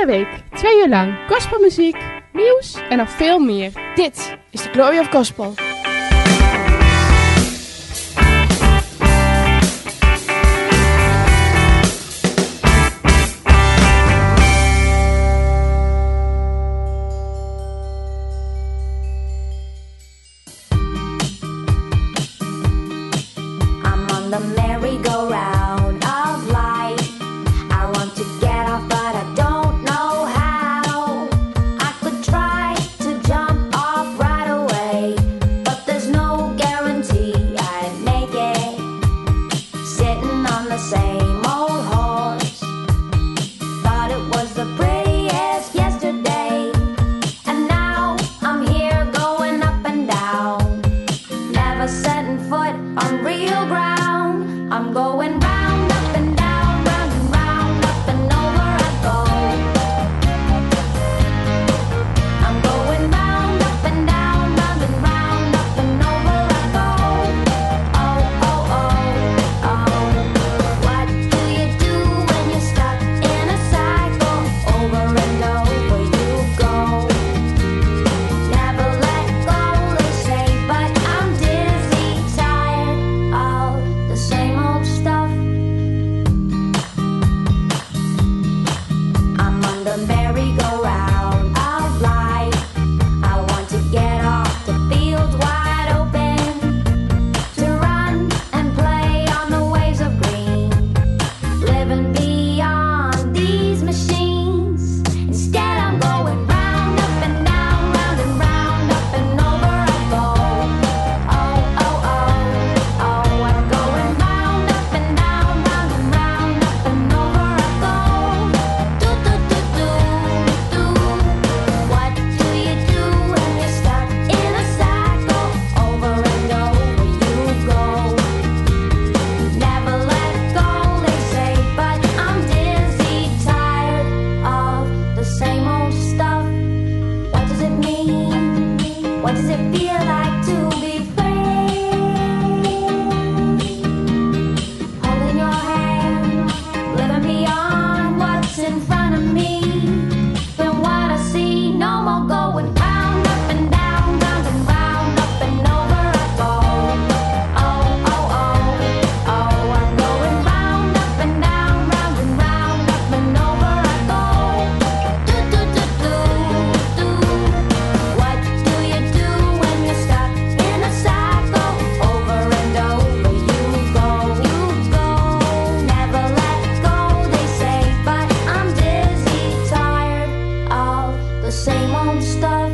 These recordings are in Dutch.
Iedere week 2 uur lang gospelmuziek, nieuws en nog veel meer. Dit is de Glory of Gospel. The merry-go-round of life. I want to get off, but I don't know how. I could try to jump off right away, but there's no guarantee I'd make it. Sitting on the same old horse, thought it was the prettiest yesterday, and now I'm here going up and down, never setting foot on real ground. I'm going round, up and down, round and round, up and over I go. I'm going round, up and down, round and round, up and over I go. Oh, oh, oh, oh. What do you do when you're stuck in a cycle? Over and over you go. Never let go, they say, but I'm dizzy, tired of the same old stuff. I'm on the merry-go-round of life. I want to get off the field wide open, to run and play on the waves of green, living beyond these machines. Instead I'm going round, up and down, round and round, up and over I go. Oh, oh, oh, oh, I'm going round, up and down, round and round, up and over I go. Do, do, do, do, do. What do you do when you're stuck in a cycle? Over and over you go. Never let go, they say, but I'm dizzy, tired of the same old stuff. What does it mean? What does it feel like to be free? Holding your hand, living beyond what's in front of me. Been what I see, no more going round, up and down, round and round, up and over I go. Oh, oh, oh, oh, I'm going round, up and down, round and round, up and over I go. Do, do, do, do, do. What do you do when you're stuck in a cycle? Over and over you go, you go. Never let go, they say, but I'm dizzy, tired of the same old stuff.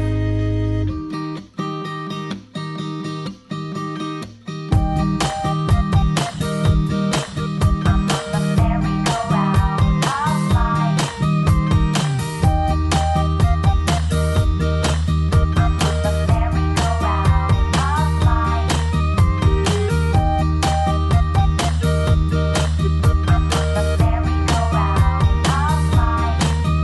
I'm on the merry-go-round of life. I'm on the merry-go-round of life. I'm on the merry-go-round of life.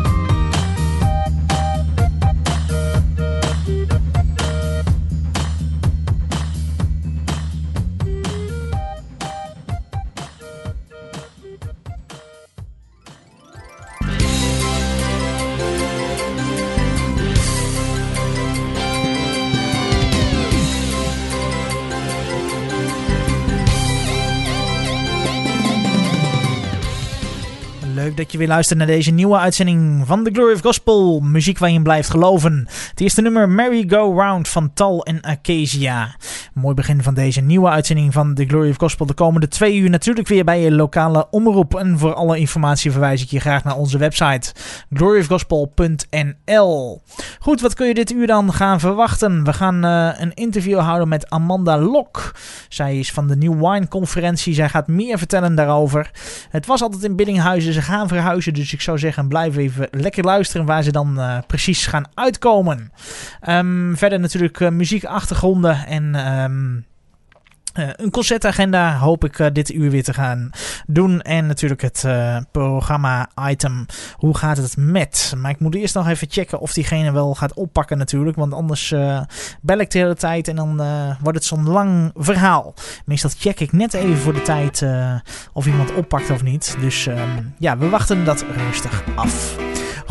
Leuk dat je weer luistert naar deze nieuwe uitzending van The Glory of Gospel. Muziek waar je in blijft geloven. Het eerste nummer Merry Go Round van Tal en Acacia. Mooi begin van deze nieuwe uitzending van The Glory of Gospel. De komende 2 uur natuurlijk weer bij je lokale omroep. En voor alle informatie verwijs ik je graag naar onze website gloryofgospel.nl. Goed, wat kun je dit uur dan gaan verwachten? We gaan een interview houden met Amanda Lok. Zij is van de New Wine Conferentie. Zij gaat meer vertellen daarover. Het was altijd in Biddinghuizen. Ze gaan verhuizen, dus ik zou zeggen blijf even lekker luisteren waar ze dan precies gaan uitkomen. Verder natuurlijk muziekachtergronden en een concertagenda hoop ik dit uur weer te gaan doen. En natuurlijk het programma-item. Hoe gaat het met? Maar ik moet eerst nog even checken of diegene wel gaat oppakken natuurlijk. Want anders bel ik de hele tijd en dan wordt het zo'n lang verhaal. Meestal check ik net even voor de tijd of iemand oppakt of niet. Dus ja, we wachten dat rustig af.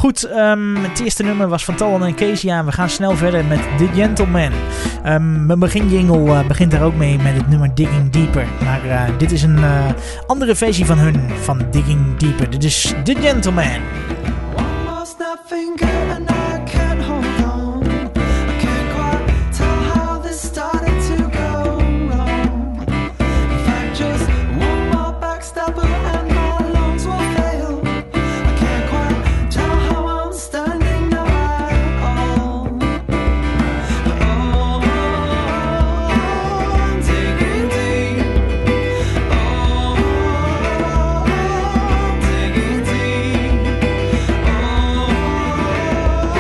Goed, het eerste nummer was van Talon en Kezia. En we gaan snel verder met The Gentleman. Mijn beginjingle begint daar ook mee met het nummer Digging Deeper. Maar dit is een andere versie van hun, van Digging Deeper. Dit is The Gentleman. One more snap finger and I can't hold on. I can't quite tell how this started to go wrong. In fact, just one more backstabber and my lungs will fail. I can't quite tell how I'm standing now at all. Oh, I'm digging deep. Oh, I'm digging deep. Oh,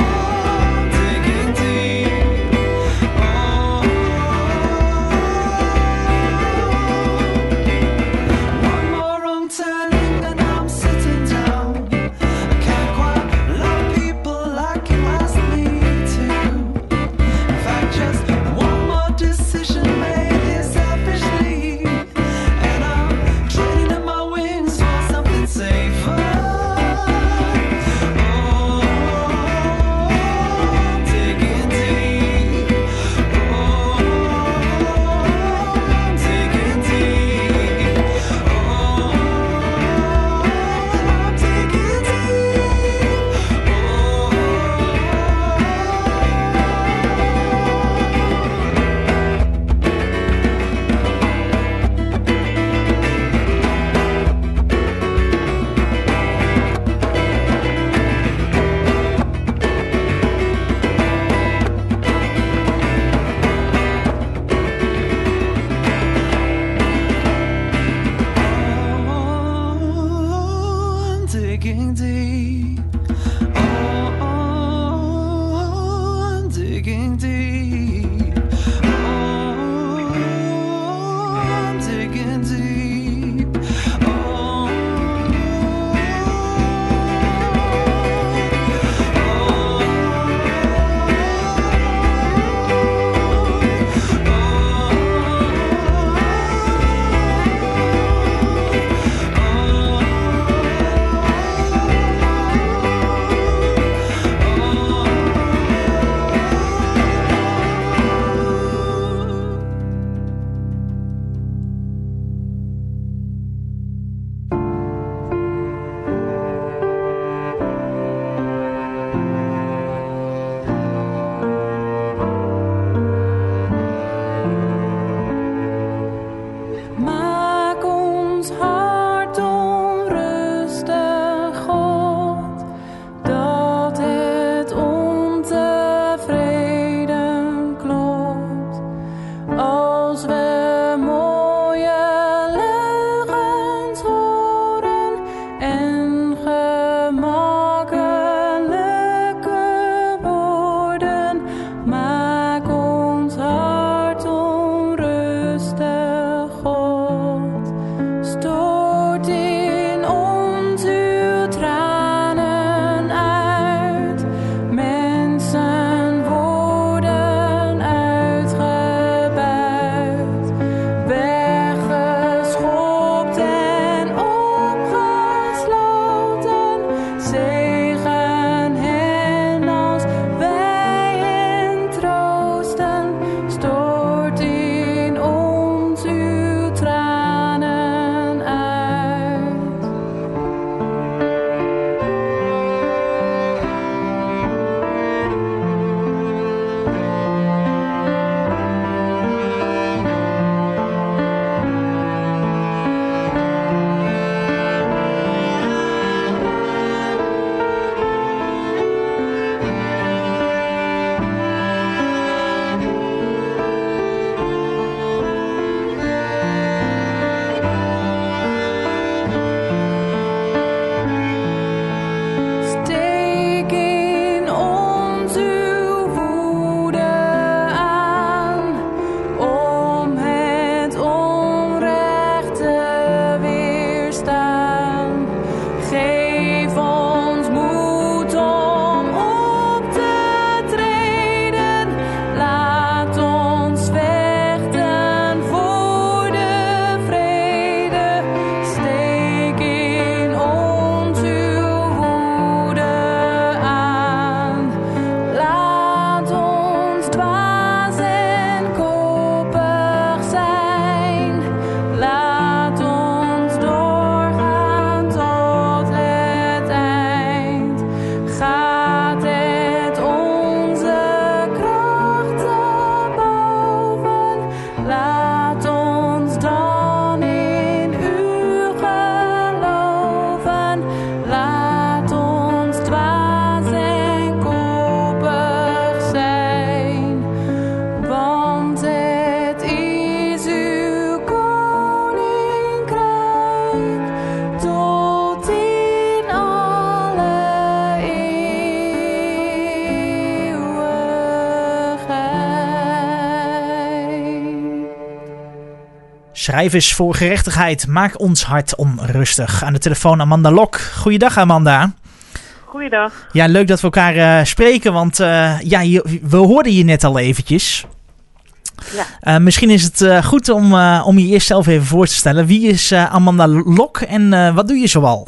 Schrijvers voor gerechtigheid, maak ons hart onrustig. Aan de telefoon Amanda Lok. Goeiedag Amanda. Goeiedag. Ja, leuk dat we elkaar spreken, want we hoorden je net al eventjes. Ja. Misschien is het goed om je eerst zelf even voor te stellen. Wie is Amanda Lok en wat doe je zoal?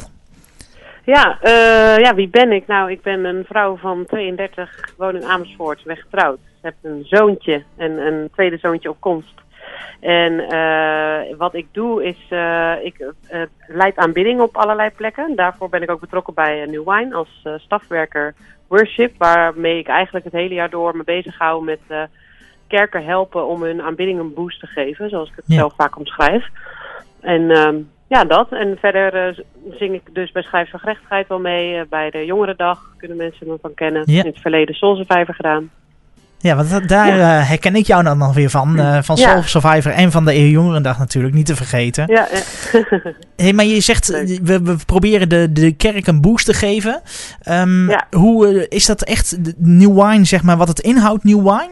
Ja, wie ben ik? Nou, ik ben een vrouw van 32, woon in Amersfoort, ben getrouwd. Ik heb een zoontje en een tweede zoontje op komst. En wat ik doe is, ik leid aanbidding op allerlei plekken. Daarvoor ben ik ook betrokken bij New Wine als stafwerker worship. Waarmee ik eigenlijk het hele jaar door me bezig hou met kerken helpen om hun aanbidding een boost te geven. Zoals ik het zelf vaak omschrijf. En dat. En verder zing ik dus bij Schrijvers voor Gerechtigheid wel mee. Bij de Jongerendag kunnen mensen me van kennen. Ja. In het verleden Soul Survivor gedaan. Ja, want daar herken ik jou dan nog weer van Soul Survivor en van de Jongerendag natuurlijk, niet te vergeten. Ja. Hey, maar je zegt, we proberen de kerk een boost te geven. Hoe is dat echt New Wine, zeg maar, wat het inhoudt, New Wine?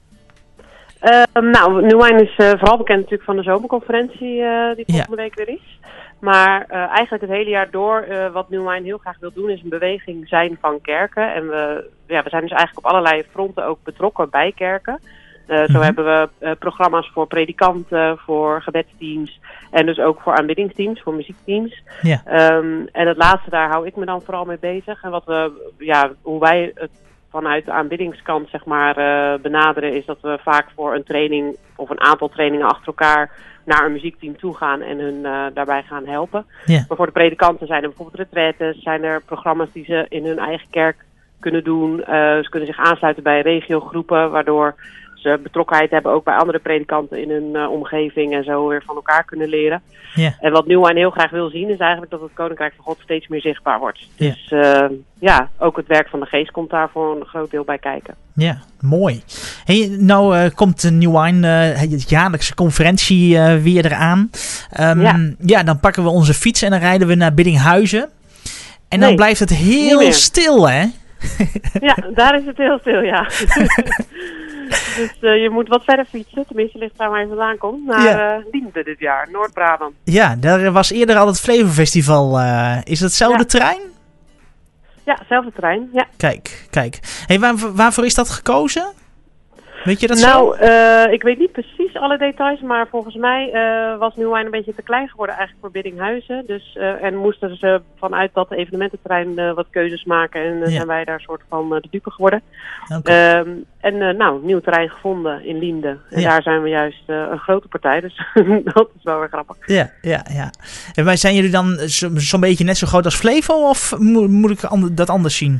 New Wine is vooral bekend natuurlijk van de zomerconferentie die volgende week weer is. Maar eigenlijk het hele jaar door, wat New Wine heel graag wil doen, is een beweging zijn van kerken. En we zijn dus eigenlijk op allerlei fronten ook betrokken bij kerken. Zo hebben we programma's voor predikanten, voor gebedsteams en dus ook voor aanbiddingsteams, voor muziekteams. Ja. En het laatste, daar hou ik me dan vooral mee bezig. En hoe wij het vanuit de aanbiddingskant zeg maar benaderen, is dat we vaak voor een training of een aantal trainingen achter elkaar naar een muziekteam toe gaan en hun daarbij gaan helpen. Yeah. Maar voor de predikanten zijn er bijvoorbeeld retraites, zijn er programma's die ze in hun eigen kerk kunnen doen. Ze kunnen zich aansluiten bij regiogroepen, waardoor ze betrokkenheid hebben ook bij andere predikanten in hun omgeving en zo weer van elkaar kunnen leren. Yeah. En wat New Wine heel graag wil zien is eigenlijk dat het Koninkrijk van God steeds meer zichtbaar wordt. Yeah. Dus ook het werk van de geest komt daar voor een groot deel bij kijken. Ja, mooi. Hey, nou komt New Wine, het jaarlijkse conferentie weer eraan. Dan pakken we onze fiets en dan rijden we naar Biddinghuizen. En dan blijft het heel stil, hè? Ja, daar is het heel stil, ja. Dus je moet wat verder fietsen, tenminste ligt daar waar je vandaan komt, naar Liende dit jaar, Noord-Brabant. Ja, daar was eerder al het Flevo Festival. Is dat hetzelfde terrein? Ja, hetzelfde terrein, ja. Kijk. Hey, waarvoor is dat gekozen? Weet je dat zo? Ik weet niet precies alle details, maar volgens mij was New Wine een beetje te klein geworden eigenlijk voor Biddinghuizen. Dus, en moesten ze vanuit dat evenemententerrein wat keuzes maken en zijn wij daar soort van de dupe geworden. Okay. Nieuw terrein gevonden in Liende. En daar zijn we juist een grote partij, dus dat is wel weer grappig. Ja. En wij zijn jullie dan zo'n beetje net zo groot als Flevo of moet ik dat anders zien?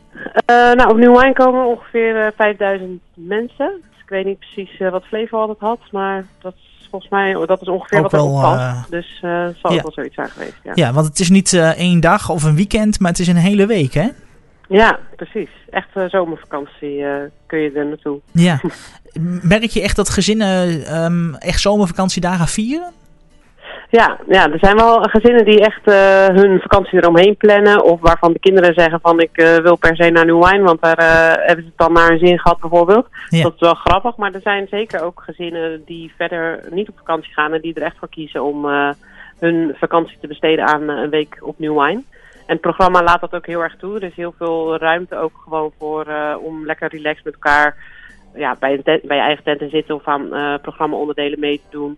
Op New Wine komen ongeveer 5000 mensen. Dus ik weet niet precies wat Flevo altijd had, maar dat is volgens mij dat is ongeveer ook wat erop past. Dus zal ook wel zoiets zijn geweest. Ja, want het is niet 1 dag of een weekend, maar het is een hele week, hè? Ja, precies. Echt zomervakantie kun je er naartoe. Ja. Merk je echt dat gezinnen echt zomervakantiedagen vieren? Ja, er zijn wel gezinnen die echt hun vakantie eromheen plannen. Of waarvan de kinderen zeggen van ik wil per se naar New Wine. Want daar hebben ze het dan naar hun zin gehad bijvoorbeeld. Ja. Dat is wel grappig. Maar er zijn zeker ook gezinnen die verder niet op vakantie gaan. En die er echt voor kiezen om hun vakantie te besteden aan een week op New Wine. En het programma laat dat ook heel erg toe. Er is heel veel ruimte ook gewoon voor om lekker relaxed met elkaar bij je eigen tent te zitten of aan programma-onderdelen mee te doen.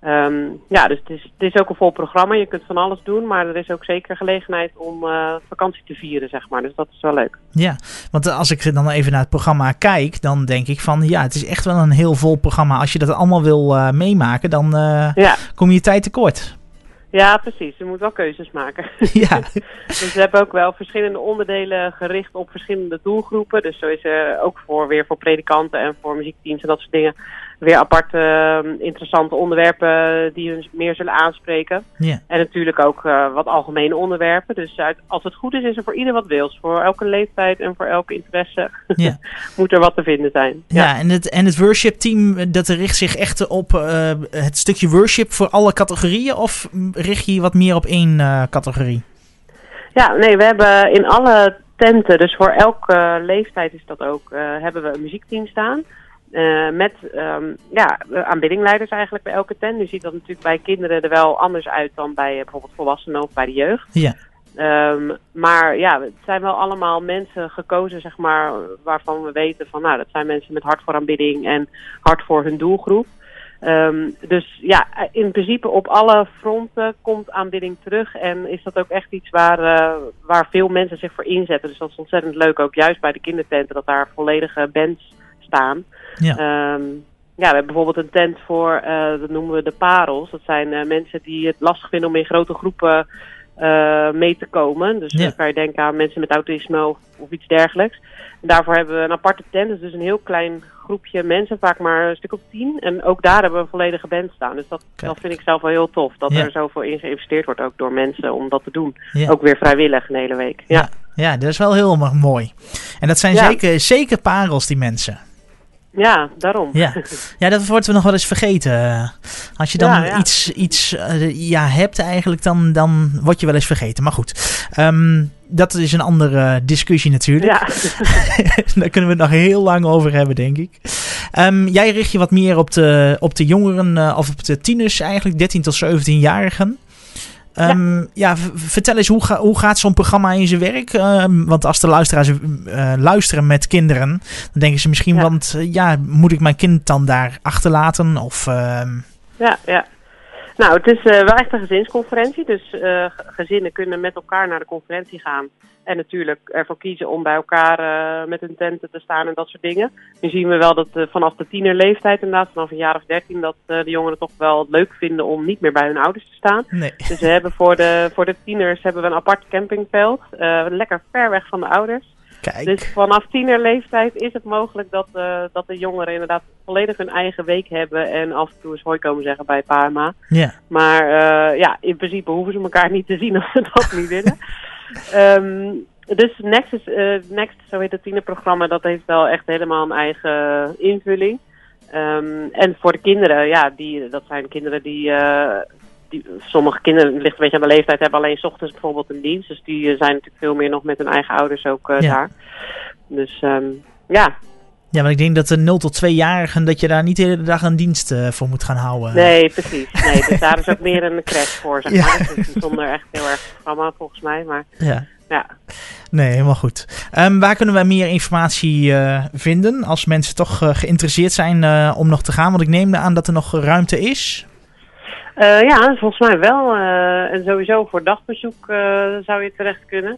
Ja. Dus het is ook een vol programma. Je kunt van alles doen, maar er is ook zeker gelegenheid om vakantie te vieren, zeg maar. Dus dat is wel leuk. Ja, want als ik dan even naar het programma kijk, dan denk ik van het is echt wel een heel vol programma. Als je dat allemaal wil meemaken, dan kom je tijd tekort. Ja, precies. Je moet wel keuzes maken. Ja. Dus we hebben ook wel verschillende onderdelen gericht op verschillende doelgroepen. Dus zo is er ook weer voor predikanten en voor muziekteams en dat soort dingen weer aparte interessante onderwerpen die hun meer zullen aanspreken. Ja. En natuurlijk ook wat algemene onderwerpen. Dus als het goed is er voor ieder wat wils. Voor elke leeftijd en voor elke interesse moet er wat te vinden zijn. Ja, en het worship team, dat richt zich echt op het stukje worship voor alle categorieën? Of richt je wat meer op 1 categorie? Ja, nee, we hebben in alle tenten, dus voor elke leeftijd is dat ook, hebben we een muziekteam staan. Met aanbiddingleiders eigenlijk bij elke tent. Nu ziet dat natuurlijk bij kinderen er wel anders uit dan bij bijvoorbeeld volwassenen of bij de jeugd. Ja. Maar ja, het zijn wel allemaal mensen gekozen, zeg maar, waarvan we weten van, nou, dat zijn mensen met hart voor aanbidding en hart voor hun doelgroep. Dus ja, in principe op alle fronten komt aanbidding terug en is dat ook echt iets waar veel mensen zich voor inzetten. Dus dat is ontzettend leuk, ook juist bij de kindertenten, dat daar volledige bands staan. Ja. We hebben bijvoorbeeld een tent voor, dat noemen we de parels. Dat zijn mensen die het lastig vinden om in grote groepen mee te komen. Dus dan kan je denken aan mensen met autisme of iets dergelijks. En daarvoor hebben we een aparte tent, dus een heel klein groepje mensen, vaak maar een stuk of 10. En ook daar hebben we een volledige band staan. Dus dat vind ik zelf wel heel tof, dat er zoveel in geïnvesteerd wordt, ook door mensen om dat te doen. Ja. Ook weer vrijwillig een hele week. Ja, dat is wel heel mooi. En dat zijn zeker parels, die mensen. Ja, daarom. Ja, dat wordt nog wel eens vergeten. Als je dan iets hebt eigenlijk, dan word je wel eens vergeten. Maar goed, dat is een andere discussie natuurlijk. Ja. Daar kunnen we het nog heel lang over hebben, denk ik. Jij richt je wat meer op de jongeren, of op de tieners eigenlijk, 13 tot 17-jarigen. Vertel eens, hoe gaat zo'n programma in zijn werk? Want als de luisteraars luisteren met kinderen, dan denken ze misschien, moet ik mijn kind dan daar achterlaten? Of, Ja. Nou, het is wel echt een gezinsconferentie. Dus gezinnen kunnen met elkaar naar de conferentie gaan. En natuurlijk ervoor kiezen om bij elkaar met hun tenten te staan en dat soort dingen. Nu zien we wel dat vanaf de tienerleeftijd, inderdaad, vanaf een jaar of 13, dat de jongeren toch wel leuk vinden om niet meer bij hun ouders te staan. Nee. Dus we hebben voor de tieners hebben we een apart campingveld. Lekker ver weg van de ouders. Kijk. Dus vanaf tienerleeftijd is het mogelijk dat de jongeren inderdaad volledig hun eigen week hebben en af en toe eens hoi komen zeggen bij pa en ma. Ja. Maar in principe hoeven ze elkaar niet te zien als ze dat niet willen. Dus Next, zo heet het tienerprogramma, dat heeft wel echt helemaal een eigen invulling. En voor de kinderen, dat zijn kinderen die sommige kinderen, ligt een beetje aan de leeftijd, hebben alleen 's ochtends bijvoorbeeld een dienst. Dus die zijn natuurlijk veel meer nog met hun eigen ouders ook daar. Dus Ja, want ik denk dat de 0 tot 2-jarigen, dat je daar niet de hele dag een dienst voor moet gaan houden. Nee, precies. Nee, dus daar is ook meer een crash voor, zeg maar. Dus het is zonder echt heel erg programma, volgens mij. Maar ja. Nee, helemaal goed. Waar kunnen wij meer informatie vinden als mensen toch geïnteresseerd zijn om nog te gaan? Want ik neem aan dat er nog ruimte is. Volgens mij wel. En sowieso voor dagbezoek zou je terecht kunnen.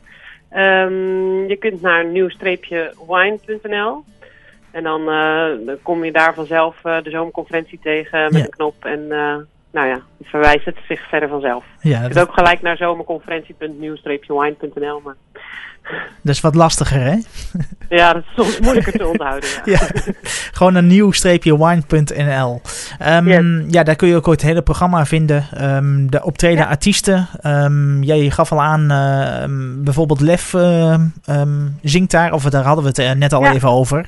Je kunt naar nieuw-wine.nl. En dan kom je daar vanzelf de zomerconferentie tegen met een knop. En verwijst het zich verder vanzelf. Ja, je kunt ook gelijk naar zomerconferentie.nieuw-wine.nl. Maar dat is wat lastiger, hè? Ja, dat is soms moeilijker te onthouden. Ja. Gewoon naar nieuw-wine.nl. Daar kun je ook het hele programma vinden. De optreden artiesten. Je gaf al aan, bijvoorbeeld Lef zingt daar. Of daar hadden we het net al even over.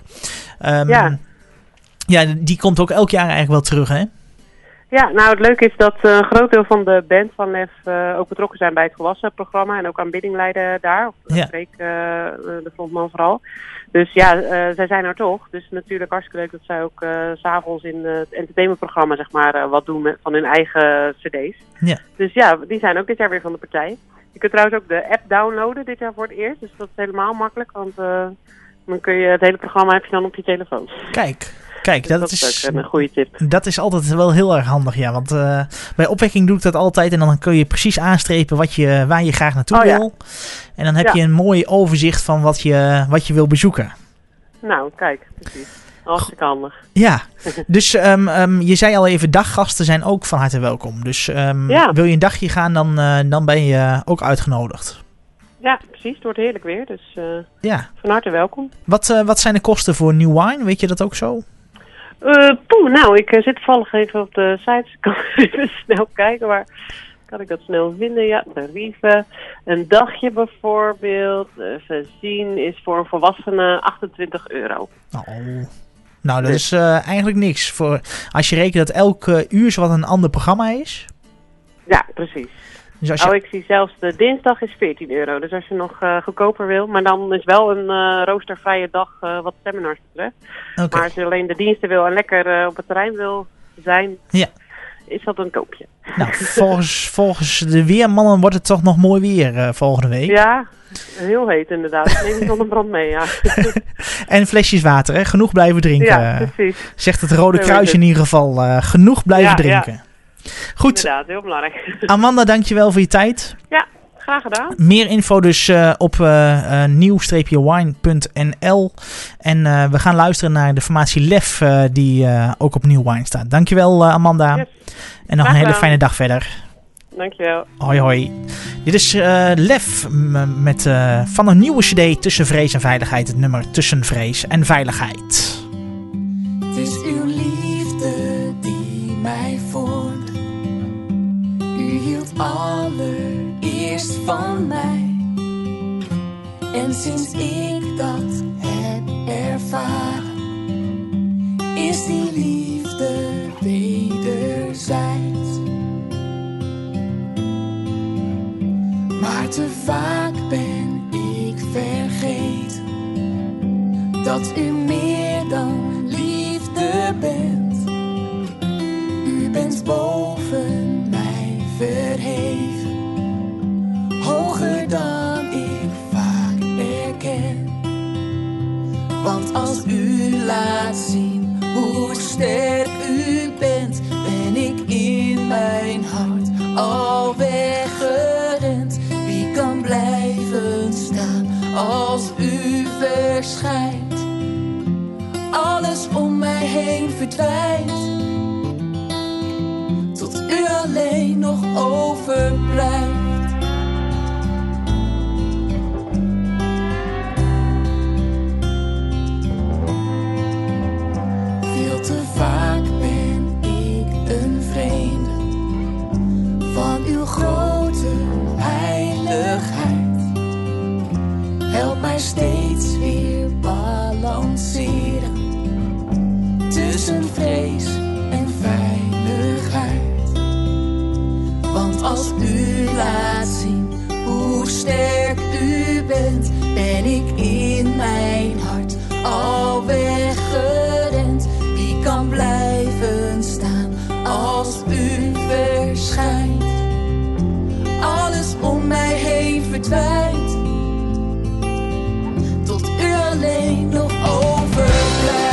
Die komt ook elk jaar eigenlijk wel terug, hè? Ja, nou het leuke is dat een groot deel van de band van Lef ook betrokken zijn bij het volwassenenprogramma en ook aanbidding leiden daar. Of Freek, de frontman vooral. Dus zij zijn er toch. Dus natuurlijk hartstikke leuk dat zij ook 's avonds in het entertainmentprogramma zeg maar wat doen van hun eigen cd's. Ja. Dus die zijn ook dit jaar weer van de partij. Je kunt trouwens ook de app downloaden dit jaar voor het eerst. Dus dat is helemaal makkelijk, want dan kun je het hele programma heb je dan op je telefoon. Kijk, dus dat is ook een goede tip. Dat is altijd wel heel erg handig, ja. Want bij opwekking doe ik dat altijd. En dan kun je precies aanstrepen waar je graag naartoe wil. En dan heb je een mooi overzicht van wat je wil bezoeken. Nou, kijk, precies. Hartstikke handig. Ja, dus je zei al even, daggasten zijn ook van harte welkom. Dus wil je een dagje gaan, dan ben je ook uitgenodigd. Ja, precies. Het wordt heerlijk weer. Dus van harte welkom. Wat zijn de kosten voor New Wine? Weet je dat ook zo? Ik zit toevallig even op de site. Ik kan even snel kijken, maar kan ik dat snel vinden? Ja, tarieven. Een dagje bijvoorbeeld, even zien, is voor een volwassene €28. Nou, dat is eigenlijk niks. Als je rekent dat elke uur zowat een ander programma is. Ja, precies. Dus als je... Oh, ik zie zelfs de dinsdag is €14. Dus als je nog goedkoper wil. Maar dan is wel een roostervrije dag wat seminars betreft. Oké. Maar als je alleen de diensten wil en lekker op het terrein wil zijn, Ja. is dat een koopje. Nou, volgens de weermannen wordt het toch nog mooi weer volgende week. Ja, heel heet inderdaad. Neem je zonnebrand mee, ja. En flesjes water, hè? Genoeg blijven drinken. Ja, precies. Zegt het Rode Zo is Kruis het. in ieder geval. Genoeg blijven Ja, drinken. Goed, Inderdaad, heel belangrijk. Amanda, dankjewel voor je tijd. Ja, graag gedaan. Meer info dus op nieuw-wine.nl. En we gaan luisteren naar de formatie Lef die ook op New Wine staat. Dankjewel Amanda. Yes. En nog een Graag hele gedaan. fijne dag verder. Dankjewel. Hoi hoi. Dit is Lef met van een nieuwe cd Tussen Vrees en Veiligheid. Het nummer Tussen Vrees en Veiligheid. Het is uw liefde die mij vormt. U hield allereerst van mij. En sinds ik dat heb ervaren, is die liefde wederzijds. Maar te vaak ben ik vergeten dat u meer dan liefde bent. U bent boven mij verheven, hoger dan ik vaak erken. Want als u laat zien hoe sterk u bent, ben ik in mijn hart al weggerend. Wie kan blijven staan als u verschijnt? Alles om mij heen verdwijnt, tot u alleen nog overblijft. Veel te vaak ben ik een vreemde van uw grote heiligheid. Help mij steeds weer balanceren tussen vrees en veiligheid. Want als u laat zien hoe sterk u bent, ben ik in mijn hart al weggerend. Wie kan blijven staan als u verschijnt? Alles om mij heen verdwijnt, tot u alleen nog overblijft.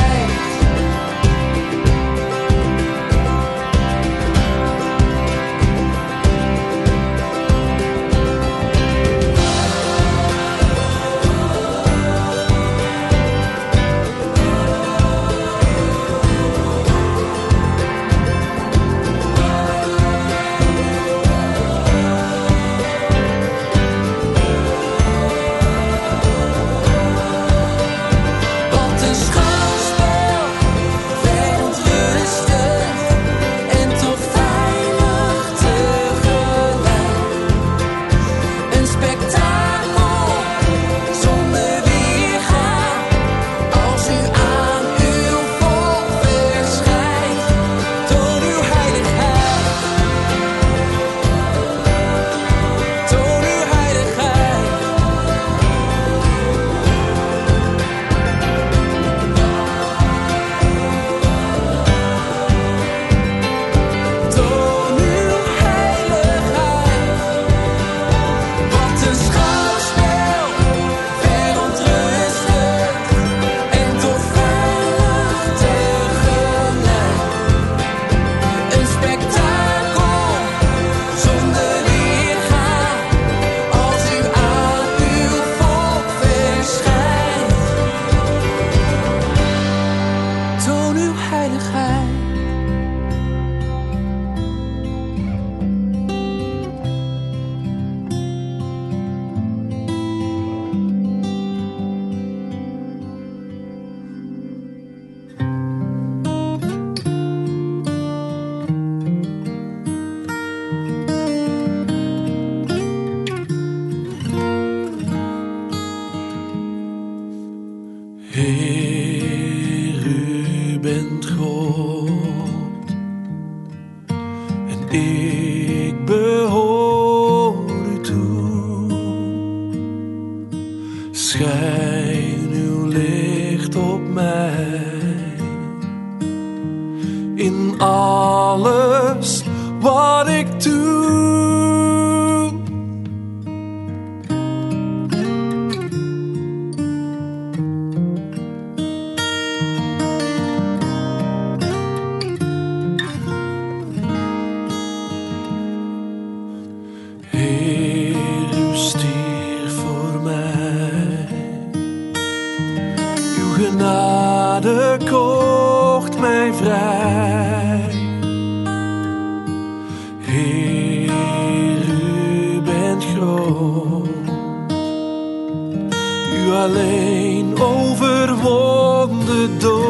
alleen overwon de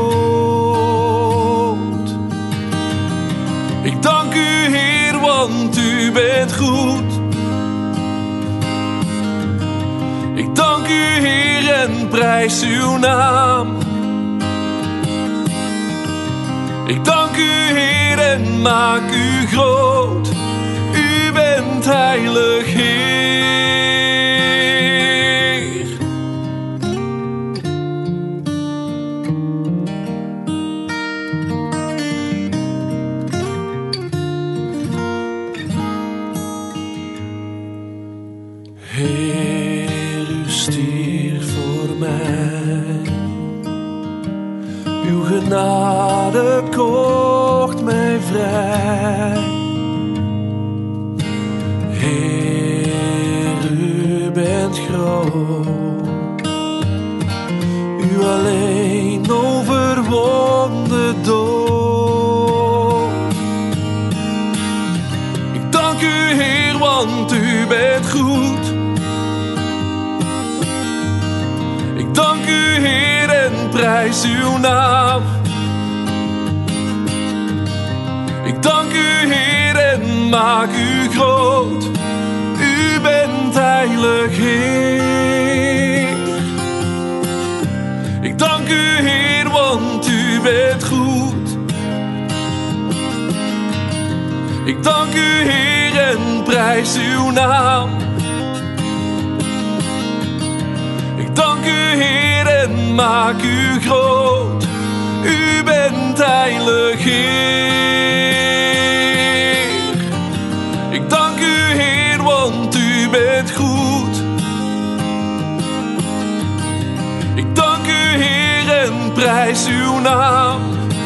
dood. Ik dank u, Heer, want u bent goed. Ik dank u, Heer, en prijs uw naam. Ik dank u, Heer, en maak u groot. U bent heilig, Heer. Heer, u stierf voor mij. Uw genade kocht mij vrij. Heer, u bent groot. U alleen overwon de dood. Ik dank u, Heer, want u bent goed. Ik dank u, Heer, en prijs uw naam. Ik dank u, Heer, en maak u groot. U bent heilig, Heer. Ik dank u, Heer, want u bent goed. Ik dank u, Heer, en prijs uw naam. Ik dank u, Heer, en maak u groot. U bent heilig, Heer. Ik dank u, Heer, want u bent goed. Ik dank u, Heer, en prijs uw naam.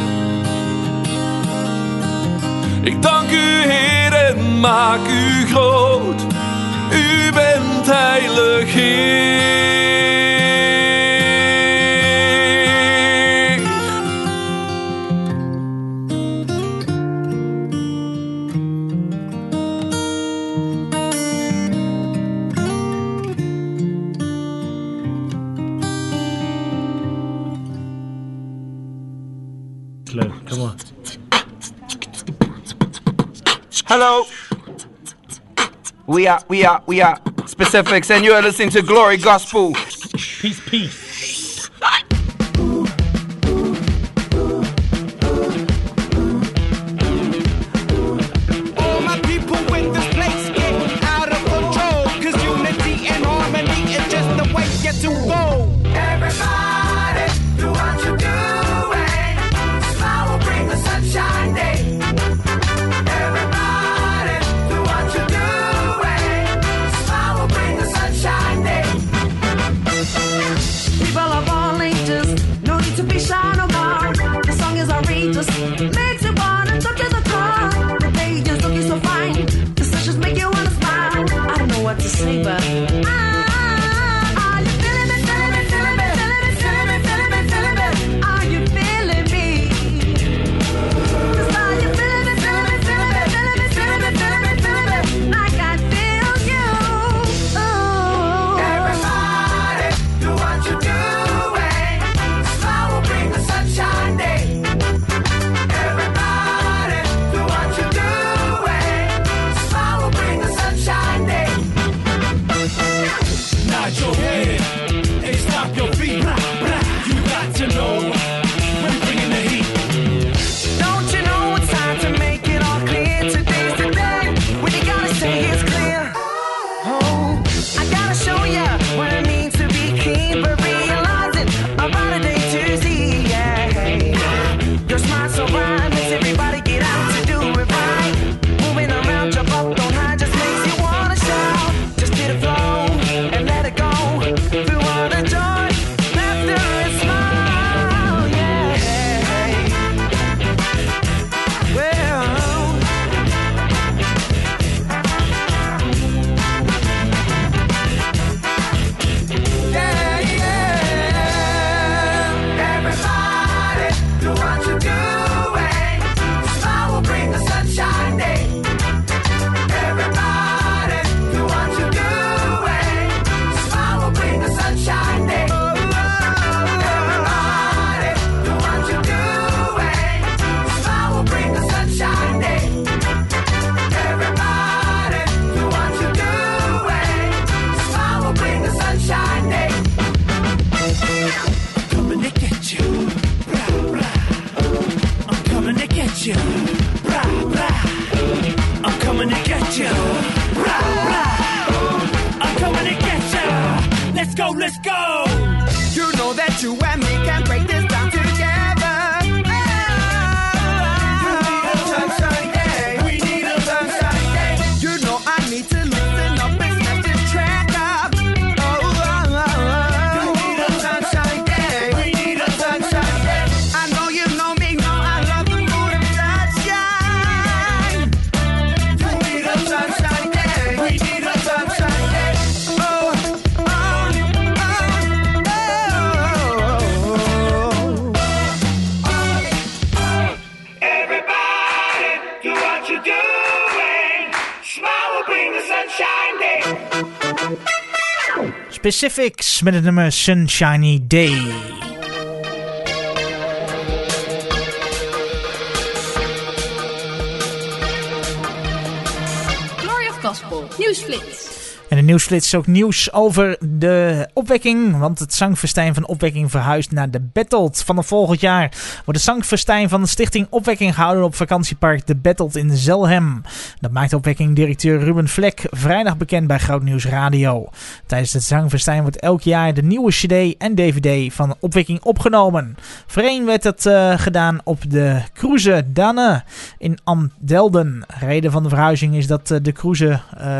Ik dank u, Heer, en maak u groot. U bent heilig, Heer. Leuk, come on. Hello. We are Specifics, and you are listening to Glory Gospel. Peace. All my people in this place get out of control. 'Cause unity and harmony is just the way to go. Everybody, do what you're doing. Smile will bring the sunshine day. Everybody, do what you're doing. Smile will bring the sunshine day. People of all ages, no need to be shy no more. The song is outrageous, makes you wanna touch the car. The pages looking so fine, the sessions make you wanna smile. I don't know what to say, but are you feeling it, feeling it, feeling it, feeling it, feeling it, feeling it, feeling it? Are you feeling me? 'Cause are you feeling it, feeling it, feeling it, feeling it, feeling it, feeling it, feeling it, like I feel you? Oh. Everybody, do what you're doing. Smile will bring the sunshine day. Everybody, do what you're doing. Smile will bring the sunshine day. let's go. You know that you and me can break this down together. You need a sunshine day. We need a sunshine day. You know I need to loosen up and smash this track up. You need a sunshine day. We need a sunshine day. I know you know me, know I love the mood and sunshine. You need a sunshine day. We need a sunshine day. Specifics met het nummer Sunshiny Day. Glory of Gospel, nieuwsflits. En de nieuwsflits is ook nieuws over de opwekking. Want het zangfestijn van opwekking verhuist naar de Bettelt. Vanaf volgend jaar wordt het zangfestijn van de stichting Opwekking gehouden op vakantiepark de Bettelt in Zelhem. Dat maakt opwekking-directeur Ruben Vlek vrijdag bekend bij Groot Nieuws Radio. Tijdens het zangfestijn wordt elk jaar de nieuwe cd en dvd van opwekking opgenomen. Voorheen werd het gedaan op de cruise Danne in Amdelden. Reden van de verhuizing is dat de cruise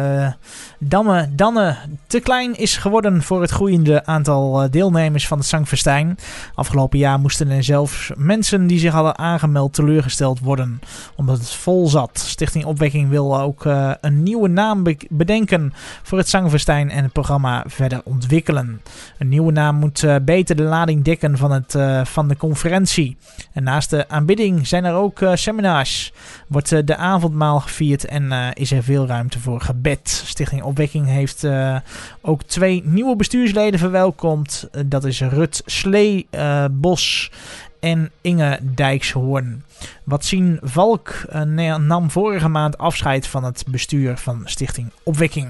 Danne te klein is geworden voor het groeiende aantal deelnemers van het zangfestijn. Afgelopen jaar moesten er zelfs mensen die zich hadden aangemeld teleurgesteld worden, omdat het vol zat. Stichting Opwekking wil ook een nieuwe naam bedenken voor het zangfestijn en het programma verder ontwikkelen. Een nieuwe naam moet beter de lading dekken van de conferentie. En naast de aanbidding zijn er ook seminars. Wordt de avondmaal gevierd en is er veel ruimte voor gebed. Stichting Opwekking heeft ook 2 nieuwe bestuursleden verwelkomd. Dat is Rut Sleebos en Inge Dijkshoorn. Watsien Valk nam vorige maand afscheid van het bestuur van Stichting Opwekking.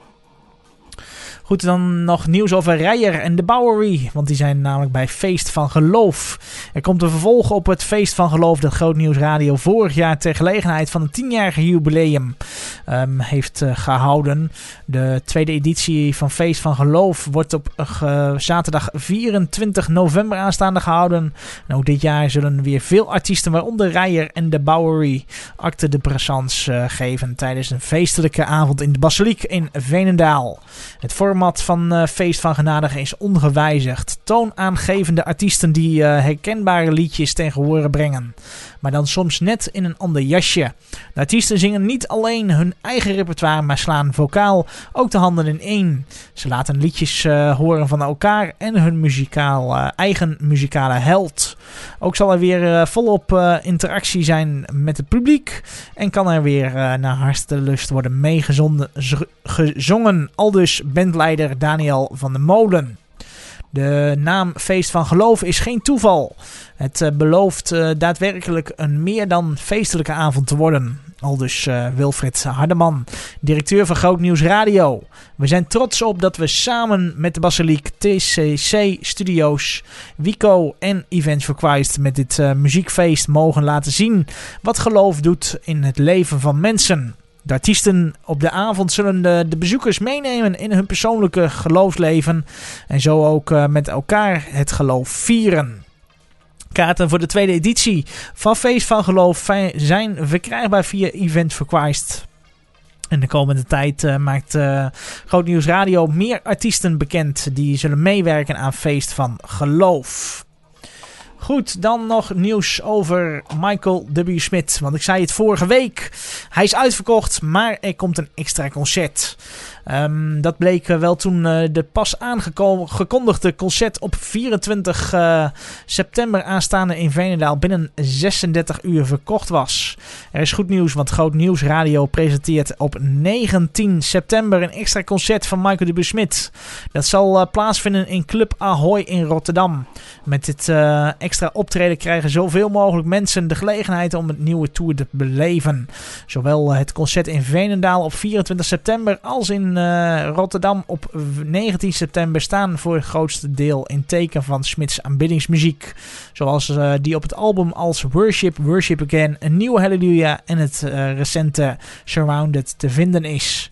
Goed, dan nog nieuws over Reijer en de Bowery, want die zijn namelijk bij Feest van Geloof. Er komt een vervolg op het Feest van Geloof dat Groot Nieuws Radio vorig jaar ter gelegenheid van het 10-jarige jubileum heeft gehouden. De tweede editie van Feest van Geloof wordt op zaterdag 24 november aanstaande gehouden. En ook dit jaar zullen weer veel artiesten, waaronder Reijer en de Bowery, acte de présence geven tijdens een feestelijke avond in de Basiliek in Veenendaal. Het format van Feest van Genadigen is ongewijzigd. Toonaangevende artiesten die herkenbare liedjes ten gehore brengen, maar dan soms net in een ander jasje. De artiesten zingen niet alleen hun eigen repertoire, maar slaan vocaal ook de handen in één. Ze laten liedjes horen van elkaar en hun eigen muzikale held. Ook zal er weer volop interactie zijn met het publiek en kan er weer naar hartelust worden gezongen. Aldus bandleider Daniel van der Molen. De naam Feest van Geloof is geen toeval. Het belooft daadwerkelijk een meer dan feestelijke avond te worden. Aldus Wilfried Hardeman, directeur van Groot Nieuws Radio. We zijn trots op dat we samen met de Basiliek, TCC Studios, Wico en Events for Christ met dit muziekfeest mogen laten zien wat geloof doet in het leven van mensen. De artiesten op de avond zullen de bezoekers meenemen in hun persoonlijke geloofsleven en zo ook met elkaar het geloof vieren. Kaarten voor de tweede editie van Feest van Geloof zijn verkrijgbaar via Event for Christ. In de komende tijd maakt Groot Nieuws Radio meer artiesten bekend die zullen meewerken aan Feest van Geloof. Goed, dan nog nieuws over Michael W. Smith. Want ik zei het vorige week. Hij is uitverkocht, maar er komt een extra concert. Dat bleek wel toen de pas aangekondigde concert op 24 september aanstaande in Veenendaal binnen 36 uur verkocht was. Er is goed nieuws, want Groot Nieuws Radio presenteert op 19 september een extra concert van Michael W. Smith. Dat zal plaatsvinden in Club Ahoy in Rotterdam. Met dit extra optreden krijgen zoveel mogelijk mensen de gelegenheid om het nieuwe tour te beleven. Zowel het concert in Veenendaal op 24 september als in Rotterdam op 19 september staan voor het grootste deel in teken van Smiths aanbiddingsmuziek. Zoals die op het album als Worship, Worship Again, een nieuwe Halleluja en het recente Surrounded te vinden is.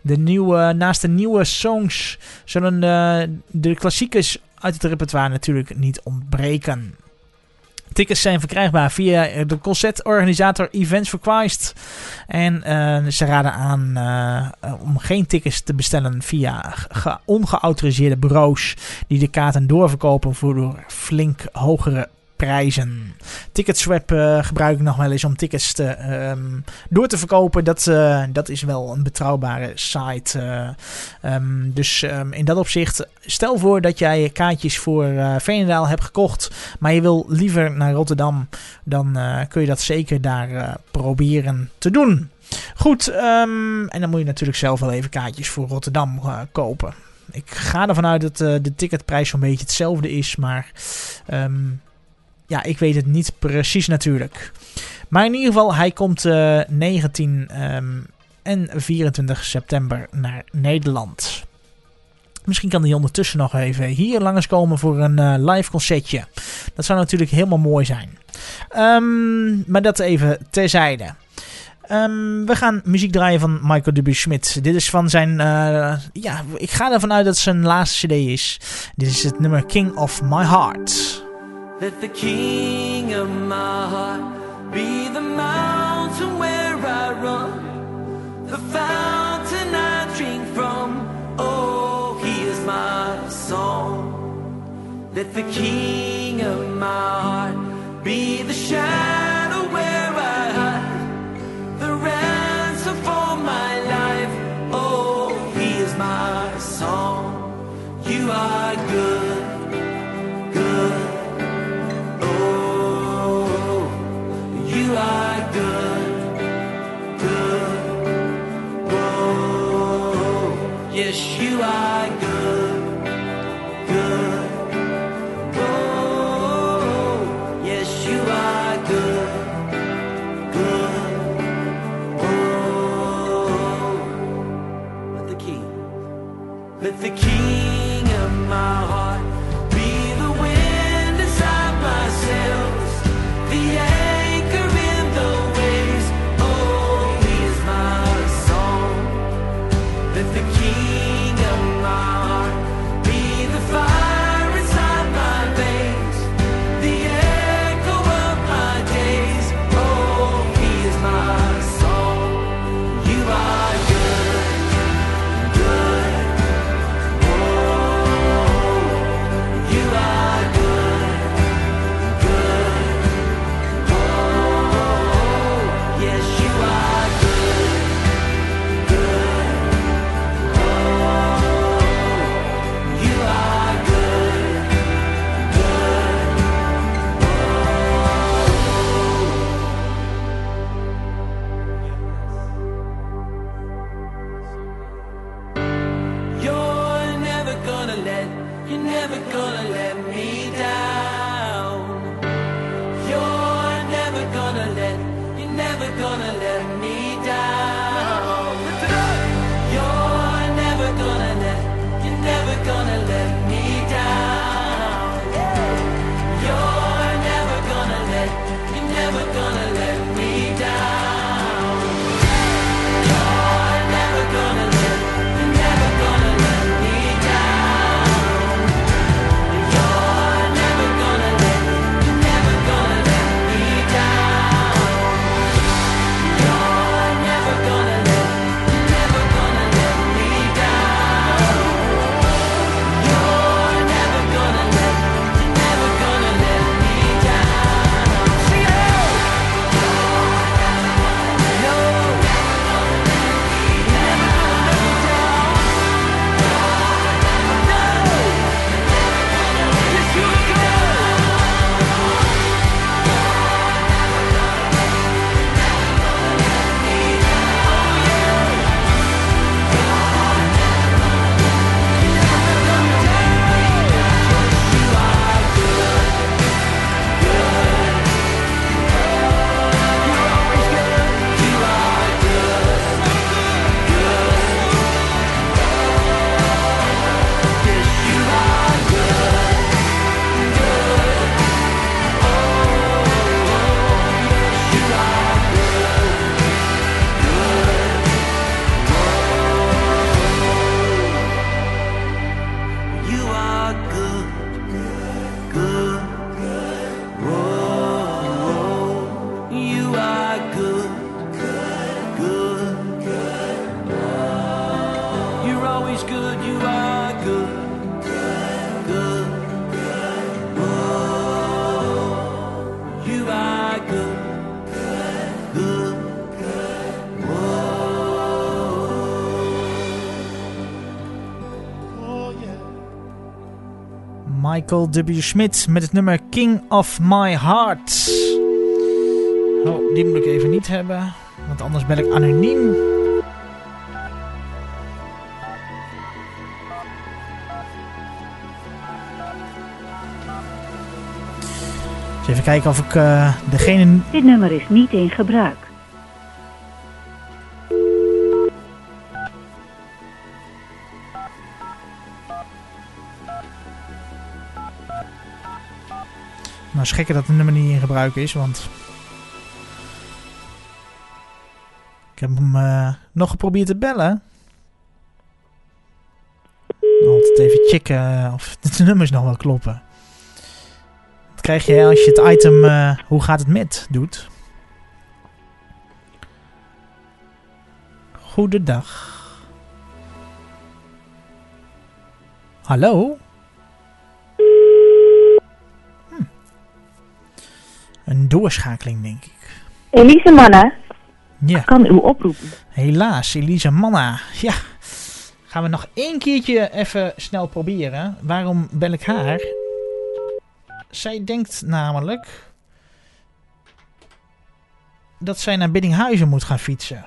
Naast de nieuwe songs zullen de klassiekers uit het repertoire natuurlijk niet ontbreken. Tickets zijn verkrijgbaar via de concertorganisator Events for Christ. En ze raden aan om geen tickets te bestellen via ongeautoriseerde bureaus die de kaarten doorverkopen voor flink hogere prijzen. Ticketswap gebruik ik nog wel eens om tickets door te verkopen. Dat is wel een betrouwbare site. Dus in dat opzicht, stel voor dat jij kaartjes voor Veenendaal hebt gekocht, maar je wil liever naar Rotterdam, dan kun je dat zeker daar proberen te doen. Goed, en dan moet je natuurlijk zelf wel even kaartjes voor Rotterdam kopen. Ik ga ervan uit dat de ticketprijs zo'n beetje hetzelfde is, maar ja, ik weet het niet precies natuurlijk. Maar in ieder geval, hij komt 19 en 24 september naar Nederland. Misschien kan hij ondertussen nog even hier langskomen voor een live concertje. Dat zou natuurlijk helemaal mooi zijn. Maar dat even terzijde. We gaan muziek draaien van Michael W. Dit is van zijn... ik ga ervan uit dat het zijn laatste cd is. Dit is het nummer King of My Heart. Let the king of my heart be the mountain where I run, the fountain I drink from. Oh, he is my song. Let the king of my heart be the shadow where I hide, the ransom for my life. Oh, he is my song. You are good, good. You are good, good, oh, yes, you are good, good, oh, yes, you are good, good, oh. Let the king of my heart be the wind inside my sails, the anchor in the waves. Oh, he is my song. Let the king of my heart be the fire inside my veins, the echo of my days. Oh, he is my song. You are good, good. Oh, you are good, good. Oh, yes, you are good, good. Oh, you are good, good. You're never gonna let me down. You're never gonna let me down. You're never gonna let me down. You're never gonna let me down. You're never gonna let me down. You're never always good. You are good, good. Whoa, you are good, good. Michael W. Smith met het nummer King of My Heart. Oh, die moet ik even niet hebben, want anders ben ik anoniem. Dus even kijken of ik degene... Dit nummer is niet in gebruik. Nou, schrikken dat het nummer niet in gebruik is, want... Ik heb hem nog geprobeerd te bellen. Altijd even checken of de nummers nog wel kloppen. Dat krijg je als je het item hoe gaat het met doet. Goedendag. Hallo? Een doorschakeling, denk ik. Elise Manna. Ja. Kan u oproepen? Helaas, Elise Manna. Ja. Gaan we nog 1 keertje even snel proberen. Waarom bel ik haar? Zij denkt namelijk dat zij naar Biddinghuizen moet gaan fietsen.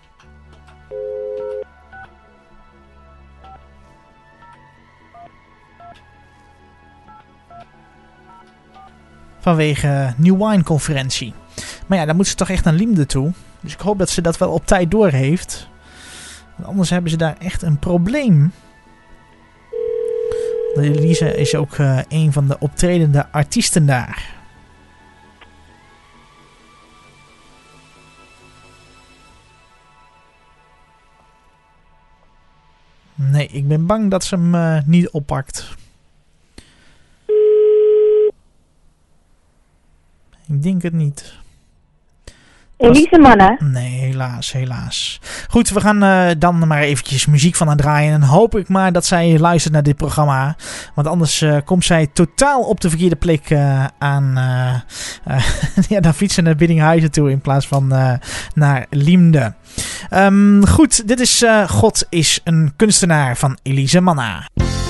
Vanwege New Wine conferentie. Maar ja, dan moet ze toch echt naar Liemde toe. Dus ik hoop dat ze dat wel op tijd door heeft. Want anders hebben ze daar echt een probleem. Elise is ook een van de optredende artiesten daar. Nee, ik ben bang dat ze hem niet oppakt. Ik denk het niet. Elise Manna. Nee, helaas, helaas. Goed, we gaan dan maar eventjes muziek van haar draaien. En hoop ik maar dat zij luistert naar dit programma. Want anders komt zij totaal op de verkeerde plek aan. Ja, dan fietsen naar Biddinghuizen toe in plaats van naar Liemde. Goed, dit is God is een kunstenaar van Elise Manna.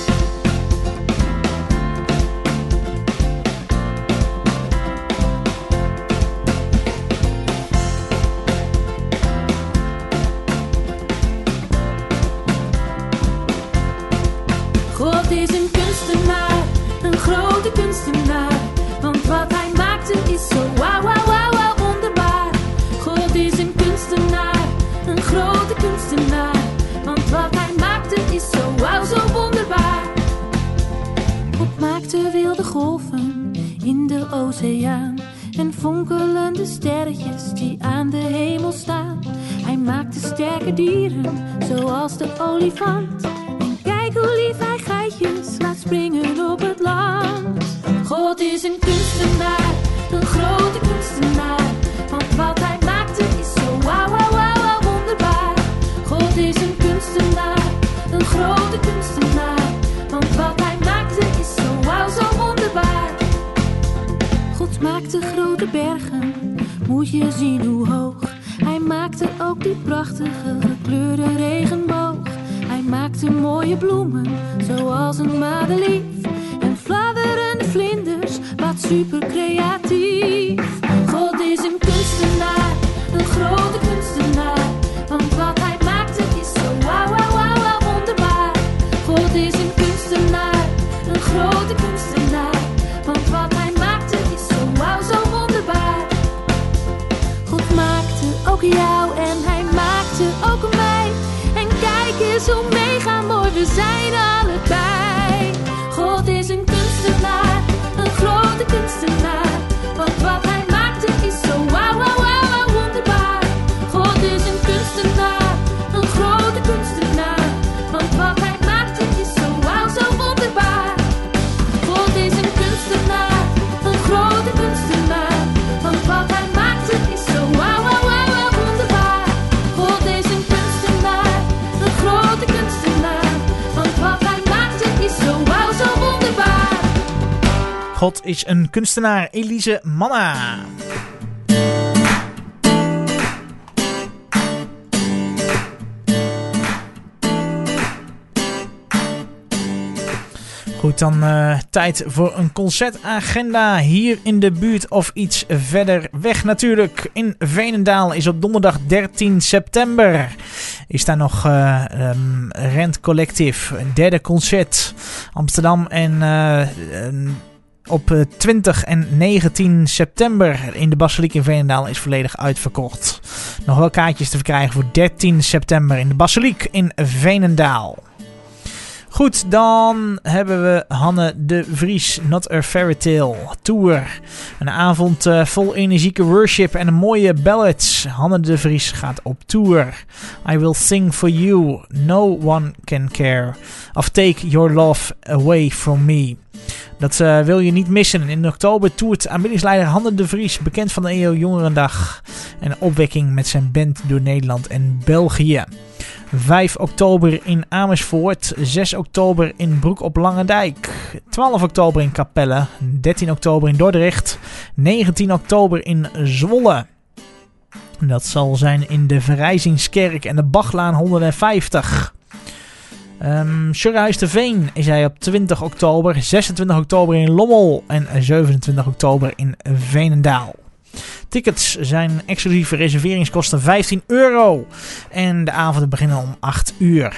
God is een kunstenaar, een grote kunstenaar. Want wat hij maakte is zo wauw, wauw, wauw, wauw, wonderbaar. God is een kunstenaar, een grote kunstenaar. Want wat hij maakte is zo wauw, zo wonderbaar. God maakte wilde golven in de oceaan. En fonkelende sterretjes die aan de hemel staan. Hij maakte sterke dieren, zoals de olifant. Kijk hoe lief hij geitjes laat springen op het land. God is een kunstenaar, een grote kunstenaar. Want wat hij maakte is zo wauw, wauw, wauw, wauw, wonderbaar. God is een kunstenaar, een grote kunstenaar. Want wat hij maakte is zo wauw, zo wonderbaar. God maakte grote bergen, moet je zien hoe hoog. Hij maakte ook die prachtige gekleurde regenboog. Hij maakte mooie bloemen, zoals een madelief. En fladderende vlinders, wat super creatief. God is een kunstenaar, een grote kunstenaar. Want wat hij maakte is zo wauw, wauw, wauw, wauw, wonderbaar. God is een kunstenaar, een grote kunstenaar. Want wat hij maakte is zo wauw, zo wonderbaar. God maakte ook jou en hij maakte ook mij. En kijk eens hoe mega mooi we zijn allebei. God is een kunstenaar, een grote kunstenaar. Want wat God is een kunstenaar. Elise Manna. Goed, dan tijd voor een concertagenda hier in de buurt of iets verder weg natuurlijk. In Veenendaal is op donderdag 13 september is daar nog Rent Collective, derde concert. Amsterdam en op 20 en 19 september in de Basiliek in Veenendaal is volledig uitverkocht. Nog wel kaartjes te verkrijgen voor 13 september in de Basiliek in Veenendaal. Goed, dan hebben we Hanne de Vries, Not a Fairy Tale Tour. Een avond vol energieke worship en een mooie ballads. Hanne de Vries gaat op tour. I will sing for you, no one can care. Of take your love away from me. Dat wil je niet missen. In oktober toert aanbiddingsleider Hanne de Vries, bekend van de EO Jongerendag en opwekking met zijn band door Nederland en België. 5 oktober in Amersfoort, 6 oktober in Broek op Langendijk, 12 oktober in Capelle, 13 oktober in Dordrecht, 19 oktober in Zwolle. Dat zal zijn in de Verrijzingskerk en de Bachlaan 150. Surhuis de Veen is hij op 20 oktober, 26 oktober in Lommel en 27 oktober in Veenendaal. Tickets zijn exclusieve reserveringskosten €15 en de avonden beginnen om 8 uur.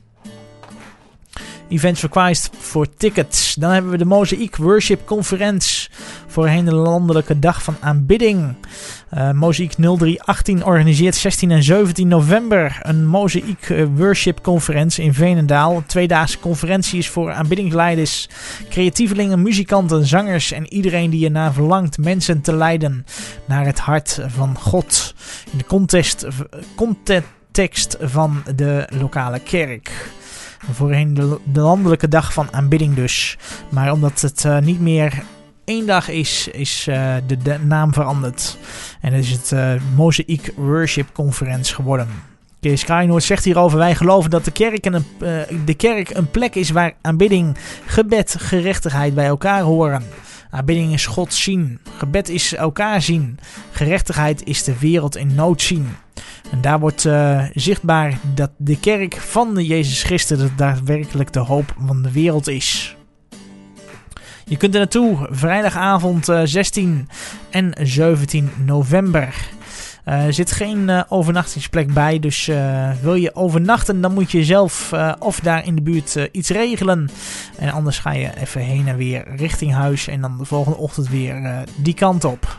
Events request voor tickets. Dan hebben we de Mozaïek Worship Conference. Voorheen de landelijke dag van aanbidding. Mozaïek 0318 organiseert 16 en 17 november een Mozaïek Worship Conference in Veenendaal. Een tweedaagse conferentie is voor aanbiddingsleiders, creatievelingen, muzikanten, zangers en iedereen die ernaar verlangt mensen te leiden naar het hart van God. In de context van de lokale kerk. Voorheen de landelijke dag van aanbidding dus. Maar omdat het niet meer 1 dag is de naam veranderd. En is het Mozaïek Worship Conference geworden. Kees Kraaienoord zegt hierover: wij geloven dat de kerk een plek is waar aanbidding, gebed, gerechtigheid bij elkaar horen. Aanbidding is God zien. Gebed is elkaar zien. Gerechtigheid is de wereld in nood zien. En daar wordt zichtbaar dat de kerk van de Jezus Christus daadwerkelijk de hoop van de wereld is. Je kunt er naartoe vrijdagavond 16 en 17 november. Er zit geen overnachtingsplek bij, dus wil je overnachten, dan moet je zelf of daar in de buurt iets regelen. En anders ga je even heen en weer richting huis en dan de volgende ochtend weer die kant op.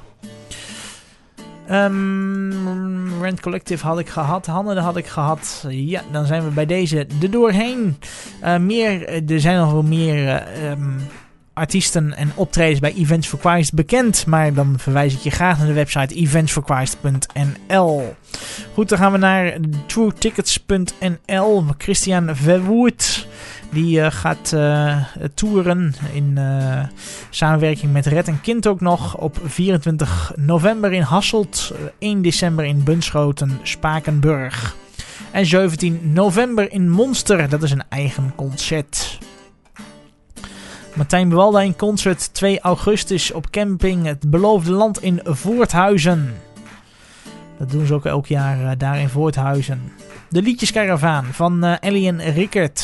Rent Collective had ik gehad, Hanne had ik gehad. Ja, dan zijn we bij deze er doorheen. Er zijn nog wel meer artiesten en optredens bij Events for Christ bekend. Maar dan verwijs ik je graag naar de website eventsforchrist.nl. Goed, dan gaan we naar truetickets.nl. Christian Verwoerd. Die gaat toeren in samenwerking met Red en Kind ook nog. Op 24 november in Hasselt. 1 december in Bunschoten, Spakenburg. En 17 november in Monster. Dat is een eigen concert. Martijn Bewalda in concert 2 augustus op camping Het Beloofde Land in Voorthuizen. Dat doen ze ook elk jaar daar in Voorthuizen. De liedjeskaravaan van Ellie en Rickert.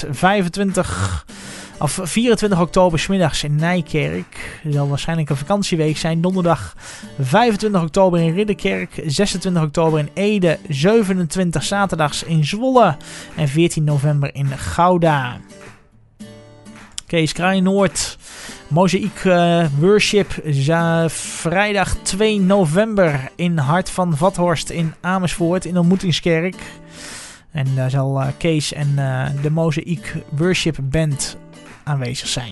24 oktober 's middags in Nijkerk. Het zal waarschijnlijk een vakantieweek zijn. Donderdag 25 oktober in Ridderkerk. 26 oktober in Ede. 27 zaterdags in Zwolle. En 14 november in Gouda. Kees Kraaienoord. Mozaïek Worship. Vrijdag 2 november in Hart van Vathorst in Amersfoort in de ontmoetingskerk. En daar zal Kees en de Mozaïek Worship Band aanwezig zijn.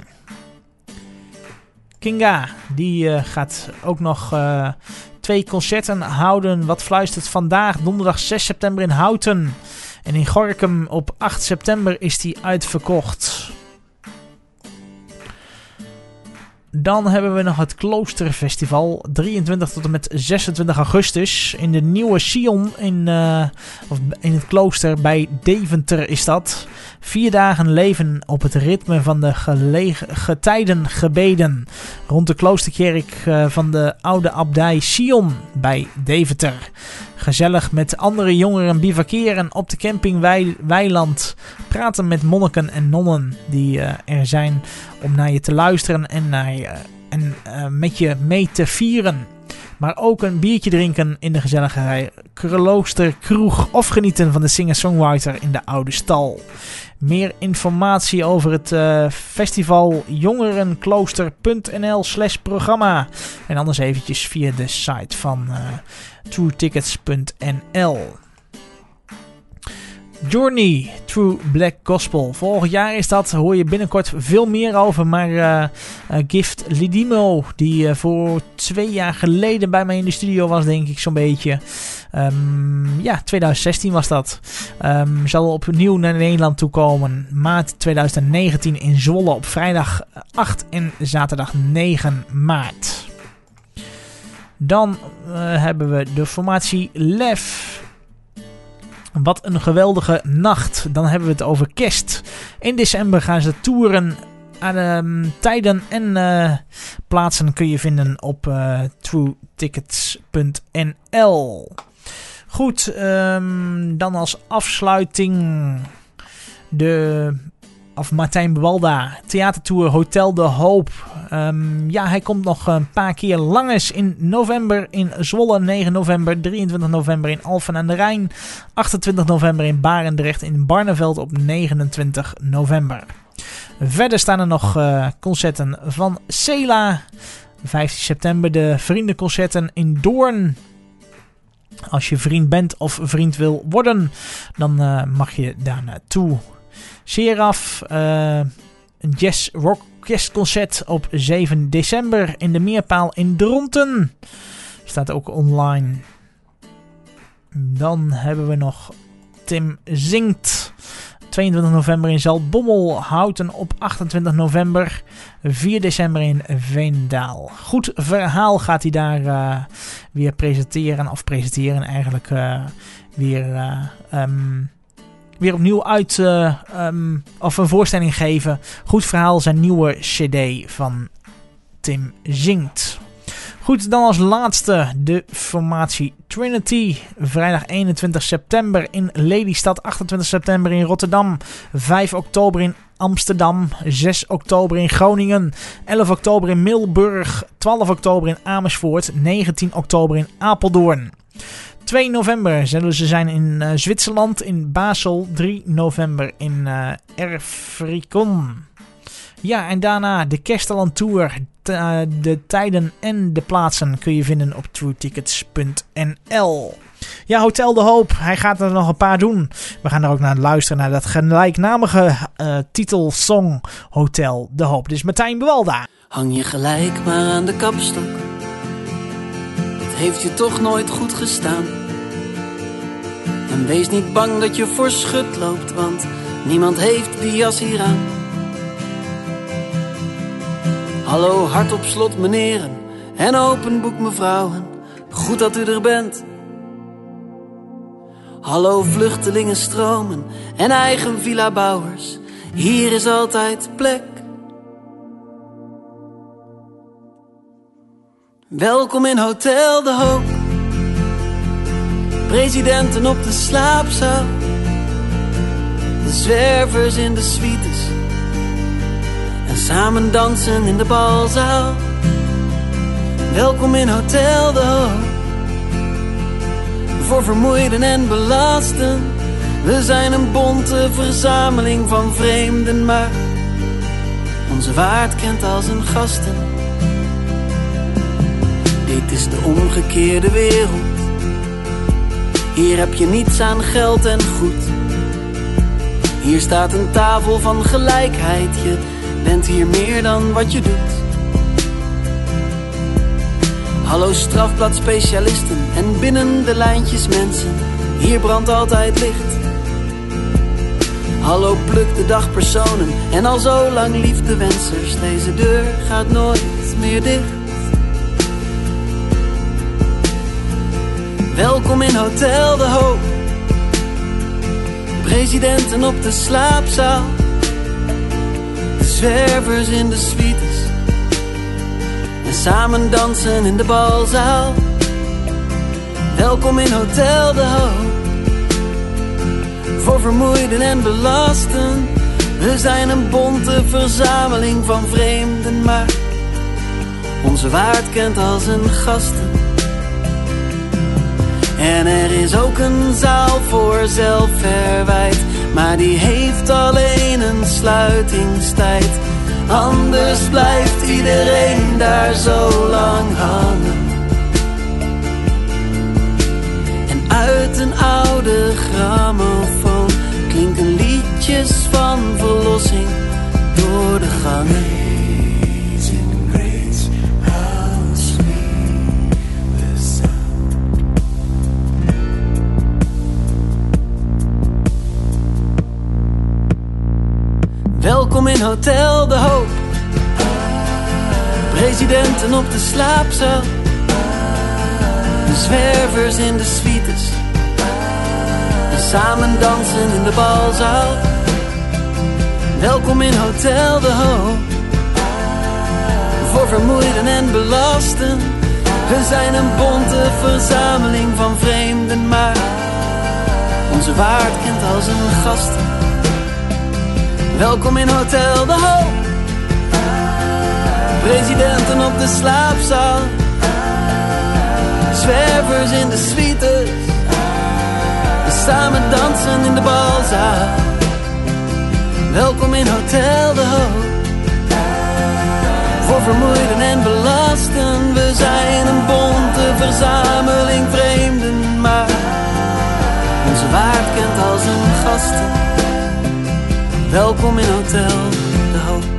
Kinga, die gaat ook nog 2 concerten houden. Wat fluistert vandaag? Donderdag 6 september in Houten. En in Gorinchem op 8 september is die uitverkocht. Dan hebben we nog het Kloosterfestival. 23 tot en met 26 augustus. In de nieuwe Sion in het klooster bij Deventer is dat. 4 dagen leven op het ritme van de getijdengebeden. Rond de kloosterkerk van de oude abdij Sion bij Deventer. Gezellig met andere jongeren bivakeren op de camping Weiland. Praten met monniken en nonnen die er zijn om naar je te luisteren en met je mee te vieren. Maar ook een biertje drinken in de gezellige kloosterkroeg of genieten van de singer-songwriter in de oude stal. Meer informatie over het festival jongerenklooster.nl/programma. En anders eventjes via de site van truetickets.nl. Journey True Black Gospel. Volgend jaar is dat, hoor je binnenkort veel meer over. Maar Gift Lidimo, die voor 2 jaar geleden bij mij in de studio was, denk ik zo'n beetje. 2016 was dat. Zal opnieuw naar Nederland toe komen. Maart 2019 in Zwolle op vrijdag 8 en zaterdag 9 maart. Dan hebben we de formatie Lef. Wat een geweldige nacht. Dan hebben we het over kerst. In december gaan ze toeren. Tijden en plaatsen kun je vinden op truetickets.nl. Goed, dan als afsluiting Martijn Buwalda, theatertour Hotel de Hoop. Hij komt nog een paar keer langs in november in Zwolle, 9 november, 23 november in Alphen aan de Rijn, 28 november in Barendrecht, in Barneveld op 29 november. Verder staan er nog concerten van Cela, 15 september de vriendenconcerten in Doorn. Als je vriend bent of vriend wil worden, dan mag je daar naartoe. Seraf, een jazz-rock kerstconcert op 7 december in de Meerpaal in Dronten. Staat ook online. Dan hebben we nog Tim Zingt. 22 november in Zaltbommel. Houten op 28 november. 4 december in Veenendaal. Goed verhaal gaat hij daar weer presenteren. Of presenteren eigenlijk weer opnieuw of een voorstelling geven. Goed verhaal, zijn nieuwe cd van Tim Zingt. Goed, dan als laatste de formatie Trinity. Vrijdag 21 september in Lelystad, 28 september in Rotterdam, 5 oktober in Amsterdam, 6 oktober in Groningen, 11 oktober in Middelburg, 12 oktober in Amersfoort, 19 oktober in Apeldoorn. 2 november zullen ze zijn in Zwitserland, in Basel. 3 november in Erfrikon. Ja, en daarna de Kersteland Tour. De tijden en de plaatsen kun je vinden op truetickets.nl. Ja, Hotel de Hoop. Hij gaat er nog een paar doen. We gaan er ook naar luisteren naar dat gelijknamige titelsong Hotel de Hoop. Dus Martijn Buwalda. Hang je gelijk maar aan de kapstok. Het heeft je toch nooit goed gestaan. En wees niet bang dat je voor schut loopt, want niemand heeft die jas hier aan. Hallo, hart op slot meneren en open boek mevrouwen. Goed dat u er bent. Hallo, vluchtelingen stromen en eigen villa bouwers. Hier is altijd plek. Welkom in Hotel de Hoop. Presidenten op de slaapzaal. De zwervers in de suites. En samen dansen in de balzaal. Welkom in Hotel de Hoop. Voor vermoeiden en belasten. We zijn een bonte verzameling van vreemden, maar onze waard kent al zijn gasten. Dit is de omgekeerde wereld. Hier heb je niets aan geld en goed. Hier staat een tafel van gelijkheid. Je bent hier meer dan wat je doet. Hallo strafbladspecialisten en binnen de lijntjes mensen. Hier brandt altijd licht. Hallo pluk de dagpersonen en al zo lang liefdewensers. Deze deur gaat nooit meer dicht. Welkom in Hotel de Hoop. Presidenten op de slaapzaal. De zwervers in de suites. En samen dansen in de balzaal. Welkom in Hotel de Hoop. Voor vermoeiden en belasten. We zijn een bonte verzameling van vreemden, maar onze waard kent al zijn gasten. En er is ook een zaal voor zelfverwijt, maar die heeft alleen een sluitingstijd. Anders blijft iedereen daar zo lang hangen. En uit een oude grammofoon klinken liedjes van verlossing door de gangen. Amazing grace, how sweet the sound. Welkom in Hotel de Hoop. Presidenten op de slaapzaal. De zwervers in de suites. En samen dansen in de balzaal. Welkom in Hotel de Hoop. Voor vermoeiden en belasten. We zijn een bonte verzameling van vreemden, maar onze waard kent al zijn gasten. Welkom in Hotel de Hoop. Presidenten op de slaapzaal. Zwervers in de suites. Samen dansen in de balzaal. Welkom in Hotel de Hoop. Voor vermoeiden en belasten. We zijn een bonte verzameling vreemden, maar onze waard kent al zijn gasten. Welkom in Hotel de Hoop.